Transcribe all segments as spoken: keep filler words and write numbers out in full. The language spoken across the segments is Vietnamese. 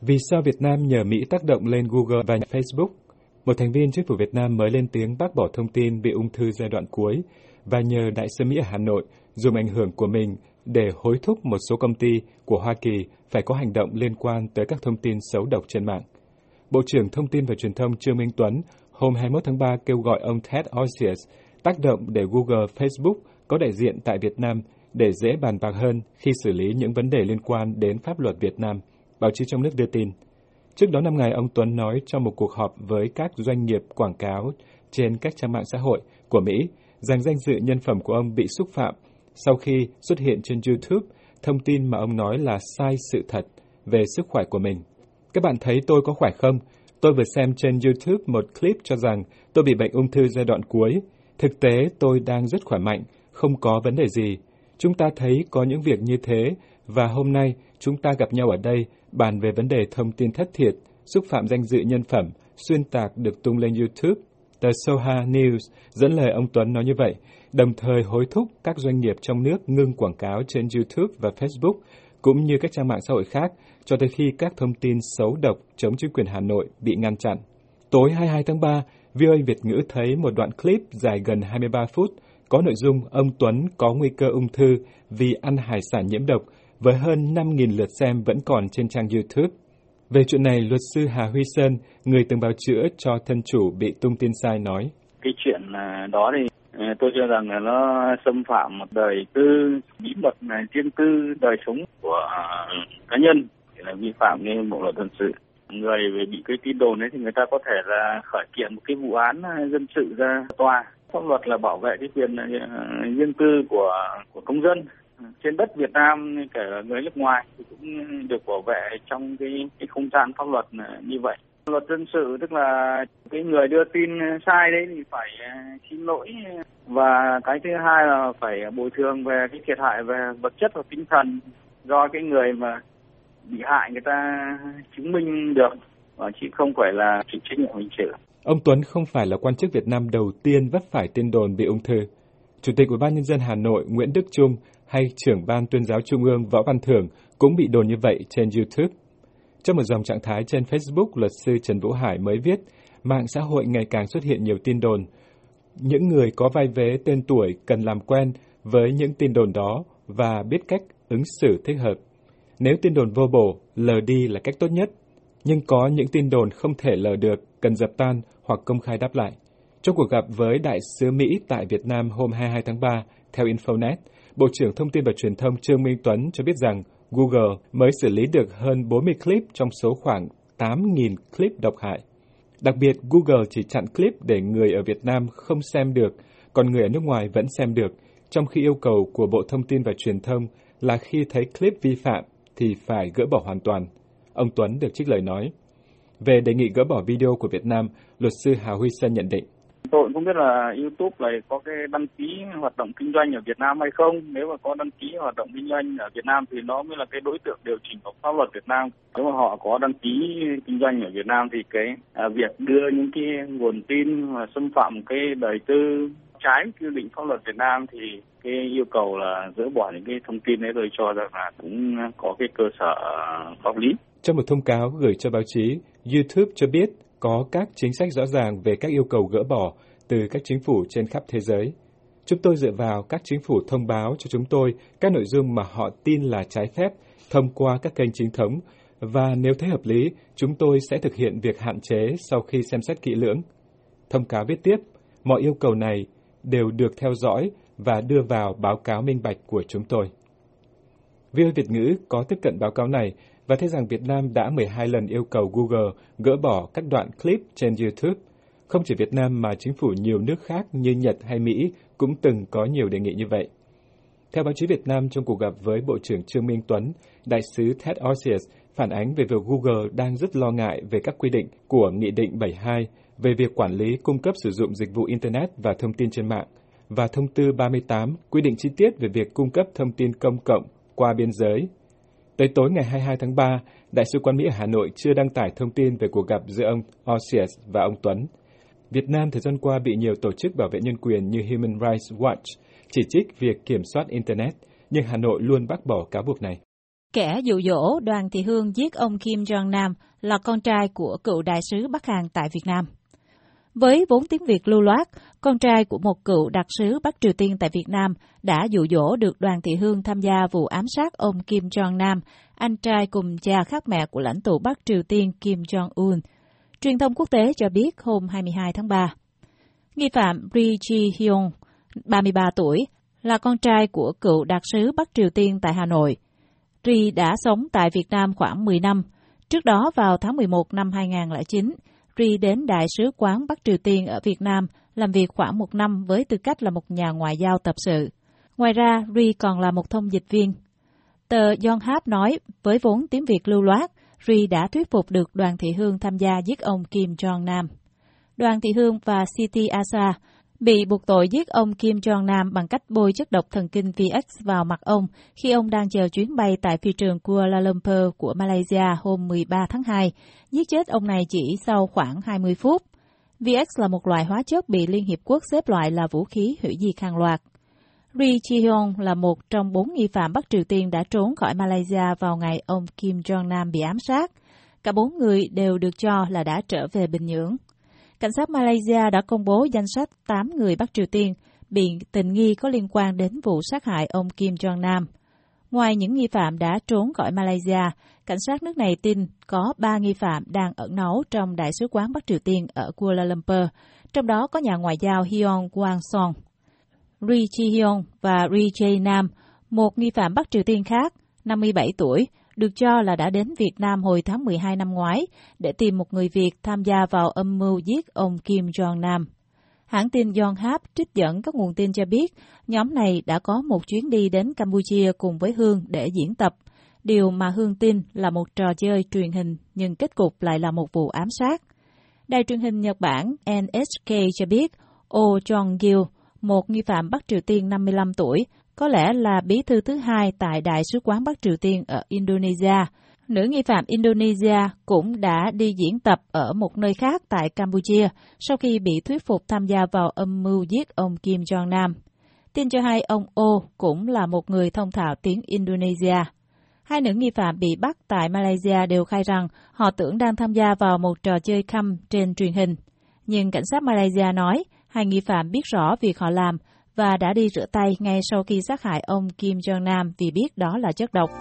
Vì sao Việt Nam nhờ Mỹ tác động lên Google và Facebook? Một thành viên chính phủ Việt Nam mới lên tiếng bác bỏ thông tin bị ung thư giai đoạn cuối và nhờ Đại sứ Mỹ ở Hà Nội dùng ảnh hưởng của mình để hối thúc một số công ty của Hoa Kỳ phải có hành động liên quan tới các thông tin xấu độc trên mạng. Bộ trưởng Thông tin và Truyền thông Trương Minh Tuấn hôm hai mươi mốt tháng ba kêu gọi ông Ted Osius tác động để Google, Facebook có đại diện tại Việt Nam để dễ bàn bạc hơn khi xử lý những vấn đề liên quan đến pháp luật Việt Nam, báo chí trong nước đưa tin. Trước đó năm ngày, ông Tuấn nói trong một cuộc họp với các doanh nghiệp quảng cáo trên các trang mạng xã hội của Mỹ rằng danh dự nhân phẩm của ông bị xúc phạm sau khi xuất hiện trên YouTube thông tin mà ông nói là sai sự thật về sức khỏe của mình. Các bạn thấy tôi có khỏe không? Tôi vừa xem trên YouTube một clip cho rằng tôi bị bệnh ung thư giai đoạn cuối. Thực tế tôi đang rất khỏe mạnh, không có vấn đề gì. Chúng ta thấy có những việc như thế và hôm nay chúng ta gặp nhau ở đây bàn về vấn đề thông tin thất thiệt, xúc phạm danh dự nhân phẩm, xuyên tạc được tung lên YouTube. Tờ Soha News dẫn lời ông Tuấn nói như vậy, đồng thời hối thúc các doanh nghiệp trong nước ngưng quảng cáo trên YouTube và Facebook, cũng như các trang mạng xã hội khác, cho tới khi các thông tin xấu độc chống chính quyền Hà Nội bị ngăn chặn. Tối hai mươi hai tháng ba, vê o a Việt ngữ thấy một đoạn clip dài gần hai mươi ba phút, có nội dung ông Tuấn có nguy cơ ung thư vì ăn hải sản nhiễm độc, với hơn năm nghìn lượt xem vẫn còn trên trang YouTube. Về chuyện này, luật sư Hà Huy Sơn, người từng bào chữa cho thân chủ bị tung tin sai nói. Cái chuyện đó thì tôi cho rằng là nó xâm phạm một đời tư, bí mật riêng tư, đời sống của cá nhân, thì là vi phạm cái bộ luật dân sự. Người bị cái tin đồn đấy thì người ta có thể là khởi kiện một cái vụ án dân sự ra tòa. Pháp luật là bảo vệ cái quyền riêng tư của của công dân trên đất Việt Nam, kể cả người nước ngoài thì cũng được bảo vệ trong cái, cái không gian pháp luật như vậy. Luật dân sự tức là cái người đưa tin sai đấy thì phải xin lỗi, và cái thứ hai là phải bồi thường về cái thiệt hại về vật chất và tinh thần do cái người mà bị hại người ta chứng minh được, và chứ không phải là chịu trách nhiệm hình sự. Ông Tuấn không phải là quan chức Việt Nam đầu tiên vấp phải tin đồn bị ung thư. Chủ tịch Ủy ban Nhân dân Hà Nội Nguyễn Đức Chung hay trưởng Ban Tuyên giáo Trung ương Võ Văn Thưởng cũng bị đồn như vậy trên YouTube. Trong một dòng trạng thái trên Facebook, luật sư Trần Vũ Hải mới viết, mạng xã hội ngày càng xuất hiện nhiều tin đồn. Những người có vai vế tên tuổi cần làm quen với những tin đồn đó và biết cách ứng xử thích hợp. Nếu tin đồn vô bổ, lờ đi là cách tốt nhất. Nhưng có những tin đồn không thể lờ được, cần dập tan hoặc công khai đáp lại. Trong cuộc gặp với Đại sứ Mỹ tại Việt Nam hôm hai mươi hai tháng ba, theo Infonet, Bộ trưởng Thông tin và Truyền thông Trương Minh Tuấn cho biết rằng Google mới xử lý được hơn bốn mươi clip trong số khoảng tám nghìn clip độc hại. Đặc biệt, Google chỉ chặn clip để người ở Việt Nam không xem được, còn người ở nước ngoài vẫn xem được, trong khi yêu cầu của Bộ Thông tin và Truyền thông là khi thấy clip vi phạm thì phải gỡ bỏ hoàn toàn. Ông Tuấn được trích lời nói. Về đề nghị gỡ bỏ video của Việt Nam, luật sư Hà Huy Sơn nhận định. Tôi cũng biết là YouTube này có cái đăng ký hoạt động kinh doanh ở Việt Nam hay không. Nếu mà có đăng ký hoạt động kinh doanh ở Việt Nam thì nó mới là cái đối tượng điều chỉnh của pháp luật Việt Nam. Nếu mà họ có đăng ký kinh doanh ở Việt Nam thì cái à, việc đưa những cái nguồn tin mà xâm phạm cái đời tư trái quy định pháp luật Việt Nam thì cái yêu cầu là dỡ bỏ những cái thông tin đấy, tôi cho rằng là cũng có cái cơ sở pháp lý. Trong một thông cáo gửi cho báo chí, YouTube cho biết có các chính sách rõ ràng về các yêu cầu gỡ bỏ từ các chính phủ trên khắp thế giới. Chúng tôi dựa vào các chính phủ thông báo cho chúng tôi các nội dung mà họ tin là trái phép thông qua các kênh chính thống, và nếu thấy hợp lý, chúng tôi sẽ thực hiện việc hạn chế sau khi xem xét kỹ lưỡng. Thông cáo viết tiếp, mọi yêu cầu này đều được theo dõi và đưa vào báo cáo minh bạch của chúng tôi. vê o a Việt ngữ có tiếp cận báo cáo này và thấy rằng Việt Nam đã mười hai lần yêu cầu Google gỡ bỏ các đoạn clip trên YouTube. Không chỉ Việt Nam mà chính phủ nhiều nước khác như Nhật hay Mỹ cũng từng có nhiều đề nghị như vậy. Theo báo chí Việt Nam, trong cuộc gặp với Bộ trưởng Trương Minh Tuấn, Đại sứ Ted Osius phản ánh về việc Google đang rất lo ngại về các quy định của Nghị định bảy mươi hai về việc quản lý cung cấp sử dụng dịch vụ Internet và thông tin trên mạng, và Thông tư ba mươi tám quy định chi tiết về việc cung cấp thông tin công cộng qua biên giới. Tới tối ngày hai mươi hai tháng ba, Đại sứ quán Mỹ ở Hà Nội chưa đăng tải thông tin về cuộc gặp giữa ông Osius và ông Tuấn. Việt Nam thời gian qua bị nhiều tổ chức bảo vệ nhân quyền như Human Rights Watch chỉ trích việc kiểm soát Internet, nhưng Hà Nội luôn bác bỏ cáo buộc này. Kẻ dụ dỗ Đoàn Thị Hương giết ông Kim Jong Nam là con trai của cựu đại sứ Bắc Hàn tại Việt Nam. Với vốn tiếng Việt lưu loát, con trai của một cựu đặc sứ Bắc Triều Tiên tại Việt Nam đã dụ dỗ được Đoàn Thị Hương tham gia vụ ám sát ông Kim Jong Nam, anh trai cùng cha khác mẹ của lãnh tụ Bắc Triều Tiên Kim Jong-un. Truyền thông quốc tế cho biết hôm hai mươi hai tháng ba. Nghi phạm Ri Ji-hyun, ba mươi ba tuổi, là con trai của cựu đặc sứ Bắc Triều Tiên tại Hà Nội. Ri đã sống tại Việt Nam khoảng mười năm. Trước đó vào tháng mười một năm hai nghìn không trăm lẻ chín, Ri đến Đại sứ quán Bắc Triều Tiên ở Việt Nam làm việc khoảng một năm với tư cách là một nhà ngoại giao tập sự. Ngoài ra, Ri còn là một thông dịch viên. Tờ Yonhap nói, với vốn tiếng Việt lưu loát, Ri đã thuyết phục được Đoàn Thị Hương tham gia giết ông Kim Jong Nam. Đoàn Thị Hương và Siti Asa bị buộc tội giết ông Kim Jong Nam bằng cách bôi chất độc thần kinh vê ích vào mặt ông khi ông đang chờ chuyến bay tại phi trường Kuala Lumpur của Malaysia hôm mười ba tháng hai, giết chết ông này chỉ sau khoảng hai mươi phút. vê ích là một loại hóa chất bị Liên Hiệp Quốc xếp loại là vũ khí hủy diệt hàng loạt. Ri Ji-hyun là một trong bốn nghi phạm Bắc Triều Tiên đã trốn khỏi Malaysia vào ngày ông Kim Jong Nam bị ám sát. Cả bốn người đều được cho là đã trở về Bình Nhưỡng. Cảnh sát Malaysia đã công bố danh sách tám người Bắc Triều Tiên bị tình nghi có liên quan đến vụ sát hại ông Kim Jong Nam. Ngoài những nghi phạm đã trốn khỏi Malaysia, cảnh sát nước này tin có ba nghi phạm đang ẩn náu trong Đại sứ quán Bắc Triều Tiên ở Kuala Lumpur, trong đó có nhà ngoại giao Hyun Kwang-song. Ri Ji-hyun và Ri Jae-nam, một nghi phạm Bắc Triều Tiên khác, năm mươi bảy tuổi, được cho là đã đến Việt Nam hồi tháng mười hai năm ngoái để tìm một người Việt tham gia vào âm mưu giết ông Kim Jong Nam. Hãng tin Yonhap trích dẫn các nguồn tin cho biết nhóm này đã có một chuyến đi đến Campuchia cùng với Hương để diễn tập, điều mà Hương tin là một trò chơi truyền hình nhưng kết cục lại là một vụ ám sát. Đài truyền hình Nhật Bản en ếch ca cho biết Oh Jong-gil, một nghi phạm Bắc Triều Tiên năm mươi lăm tuổi, có lẽ là bí thư thứ hai tại Đại sứ quán Bắc Triều Tiên ở Indonesia. Nữ nghi phạm Indonesia cũng đã đi diễn tập ở một nơi khác tại Campuchia sau khi bị thuyết phục tham gia vào âm mưu giết ông Kim Jong Nam. Tin cho hay ông O cũng là một người thông thạo tiếng Indonesia. Hai nữ nghi phạm bị bắt tại Malaysia đều khai rằng họ tưởng đang tham gia vào một trò chơi khăm trên truyền hình. Nhưng cảnh sát Malaysia nói hai nghi phạm biết rõ việc họ làm và đã đi rửa tay ngay sau khi sát hại ông Kim Jong Nam vì biết đó là chất độc.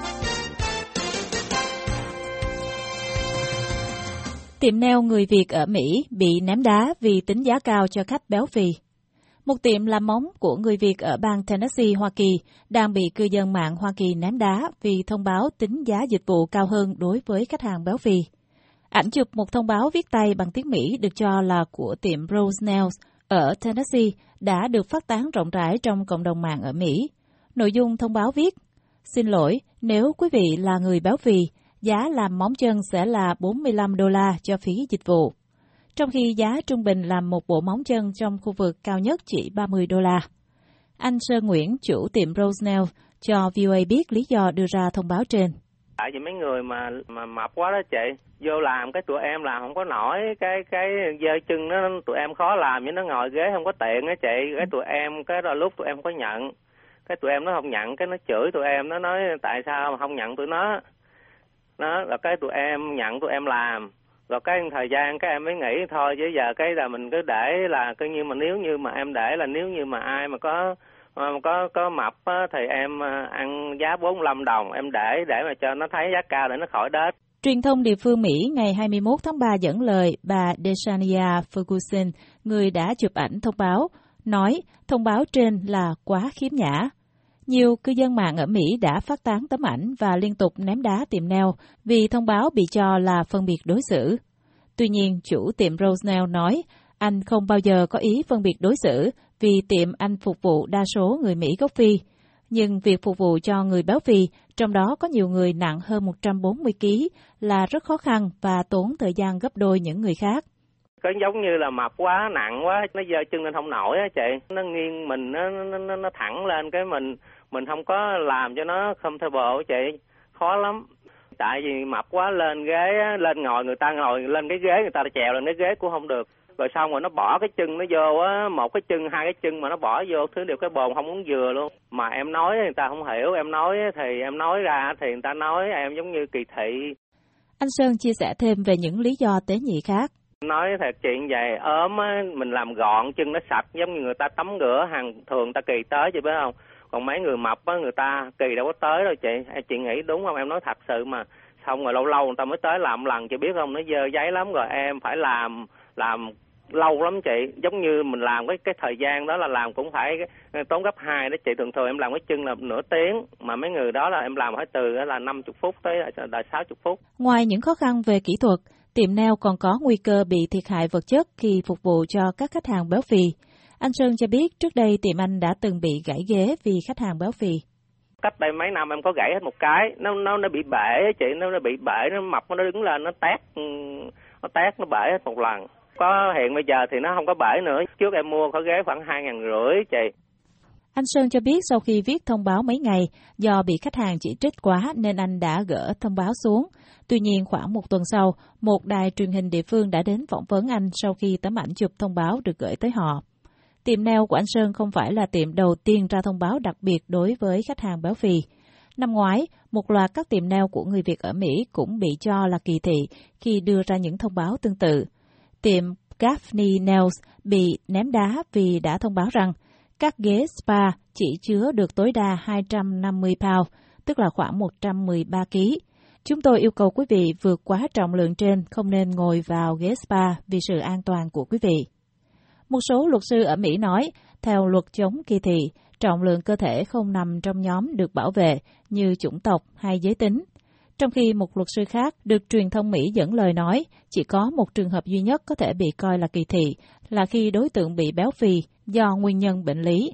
Tiệm nail người Việt ở Mỹ bị ném đá vì tính giá cao cho khách béo phì. Một tiệm làm móng của người Việt ở bang Tennessee, Hoa Kỳ đang bị cư dân mạng Hoa Kỳ ném đá vì thông báo tính giá dịch vụ cao hơn đối với khách hàng béo phì. Ảnh chụp một thông báo viết tay bằng tiếng Mỹ được cho là của tiệm Rose Nails ở Tennessee đã được phát tán rộng rãi trong cộng đồng mạng ở Mỹ. Nội dung thông báo viết: Xin lỗi, nếu quý vị là người béo phì, giá làm móng chân sẽ là bốn mươi lăm đô la cho phí dịch vụ, trong khi giá trung bình làm một bộ móng chân trong khu vực cao nhất chỉ ba mươi đô la. Anh Sơn Nguyễn, chủ tiệm Rose Nail, cho vê o a biết lý do đưa ra thông báo trên. Tại vì mấy người mà mà mập quá đó chị, vô làm cái tụi em làm không có nổi, cái cái giơ chân nó tụi em khó làm, nhưng nó ngồi ghế không có tiện á chị, cái tụi em cái rồi lúc tụi em không có nhận, cái tụi em nó không nhận, cái nó chửi tụi em, nó nói tại sao mà không nhận tụi nó, nó là cái tụi em nhận tụi em làm, rồi cái thời gian cái em mới nghĩ thôi chứ giờ cái là mình cứ để là coi như mà nếu như mà em để là nếu như mà ai mà có có có mập á, thì em ăn giá bốn mươi lăm đồng, em để để mà cho nó thấy giá cao để nó khỏi đết. Truyền thông địa phương Mỹ ngày hai mươi mốt tháng ba dẫn lời bà Desania Ferguson, người đã chụp ảnh thông báo, nói thông báo trên là quá khiếm nhã. Nhiều cư dân mạng ở Mỹ đã phát tán tấm ảnh và liên tục ném đá tiệm nail vì thông báo bị cho là phân biệt đối xử. Tuy nhiên, chủ tiệm Rose Nail nói anh không bao giờ có ý phân biệt đối xử vì tiệm anh phục vụ đa số người Mỹ gốc Phi. Nhưng việc phục vụ cho người béo phì, trong đó có nhiều người nặng hơn một trăm bốn mươi ki lô gam, là rất khó khăn và tốn thời gian gấp đôi những người khác. Cái giống như là mập quá, nặng quá, nó giơ chân lên không nổi á chị. Nó nghiêng mình, nó, nó, nó thẳng lên, cái mình mình không có làm cho nó comfortable á chị. Khó lắm. tại vì mập quá lên ghế, lên ngồi người ta ngồi lên cái ghế, người ta trèo lên cái ghế cũng không được. Rồi xong rồi nó bỏ cái chân nó vô á, một cái chân, hai cái chân mà nó bỏ vô, thứ điều cái bồn không muốn vừa luôn. Mà em nói người ta không hiểu, em nói thì em nói ra thì người ta nói em giống như kỳ thị. Anh Sơn chia sẻ thêm về những lý do tế nhị khác. Nói thật chuyện vậy, ốm á, mình làm gọn, chân nó sạch, giống như người ta tắm rửa, hàng thường người ta kỳ tới chứ biết không? Còn mấy người mập á, người ta kỳ đâu có tới đâu chị, chị nghĩ đúng không? Em nói thật sự mà, xong rồi lâu lâu người ta mới tới làm lần, chị biết không? Nó dơ giấy lắm rồi, em phải làm, làm lâu lắm chị, giống như mình làm cái cái thời gian đó là làm cũng phải tốn gấp hai đó chị. Thường thường em làm cái chân là nửa tiếng, mà mấy người đó là em làm phải từ là năm mươi phút tới là sáu mươi phút. Ngoài những khó khăn về kỹ thuật, tiệm nail còn có nguy cơ bị thiệt hại vật chất khi phục vụ cho các khách hàng béo phì. Anh Sơn cho biết trước đây tiệm anh đã từng bị gãy ghế vì khách hàng béo phì. Cách đây mấy năm em có gãy hết một cái, nó nó nó bị bể chị, nó nó bị bể, nó mập nó đứng lên nó tét, nó tét nó bể hết một lần. Có hiện bây giờ thì nó không có bể nữa. Trước em mua có ghế khoảng hai ngàn rưỡi chị. Anh Sơn cho biết sau khi viết thông báo mấy ngày, do bị khách hàng chỉ trích quá nên anh đã gỡ thông báo xuống. Tuy nhiên khoảng một tuần sau, một đài truyền hình địa phương đã đến phỏng vấn anh sau khi tấm ảnh chụp thông báo được gửi tới họ. Tiệm nail của anh Sơn không phải là tiệm đầu tiên ra thông báo đặc biệt đối với khách hàng béo phì. Năm ngoái, một loạt các tiệm nail của người Việt ở Mỹ cũng bị cho là kỳ thị khi đưa ra những thông báo tương tự. Tiệm Gaffney Nails bị ném đá vì đã thông báo rằng các ghế spa chỉ chứa được tối đa hai trăm năm mươi pound, tức là khoảng một trăm mười ba ki lô gam. Chúng tôi yêu cầu quý vị vượt quá trọng lượng trên không nên ngồi vào ghế spa vì sự an toàn của quý vị. Một số luật sư ở Mỹ nói, theo luật chống kỳ thị, trọng lượng cơ thể không nằm trong nhóm được bảo vệ như chủng tộc hay giới tính. Trong khi một luật sư khác được truyền thông Mỹ dẫn lời nói, chỉ có một trường hợp duy nhất có thể bị coi là kỳ thị là khi đối tượng bị béo phì do nguyên nhân bệnh lý